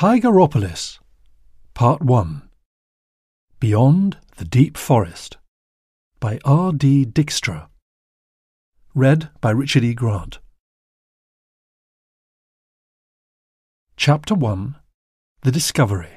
Tigeropolis, Part 1. Beyond the Deep Forest, by R.D. Dykstra. Read by Richard E. Grant. Chapter 1. The Discovery.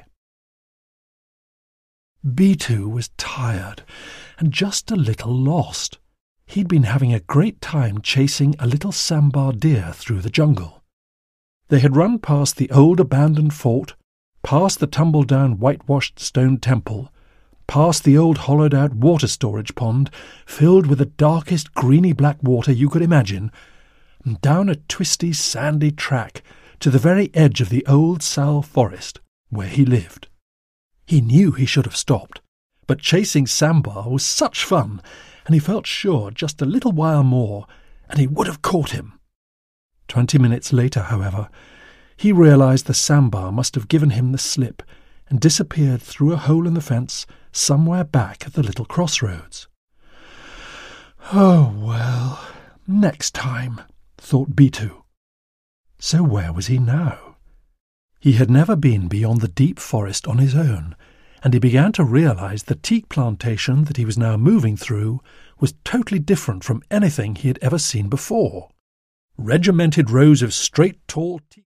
Bitu was tired and just a little lost. He'd been having a great time chasing a little sambar deer through the jungle. They had run past the old abandoned fort, past the tumble-down whitewashed stone temple, past the old hollowed-out water storage pond filled with the darkest greeny-black water you could imagine, and down a twisty, sandy track to the very edge of the old sal forest where he lived. He knew he should have stopped, but chasing sambar was such fun, and he felt sure just a little while more and he would have caught him. 20 minutes later, however, he realized the sambar must have given him the slip and disappeared through a hole in the fence somewhere back at the little crossroads. Oh, well, next time, thought Bitu. So where was he now? He had never been beyond the deep forest on his own, and he began to realize the teak plantation that he was now moving through was totally different from anything he had ever seen before. Regimented rows of straight, tall teak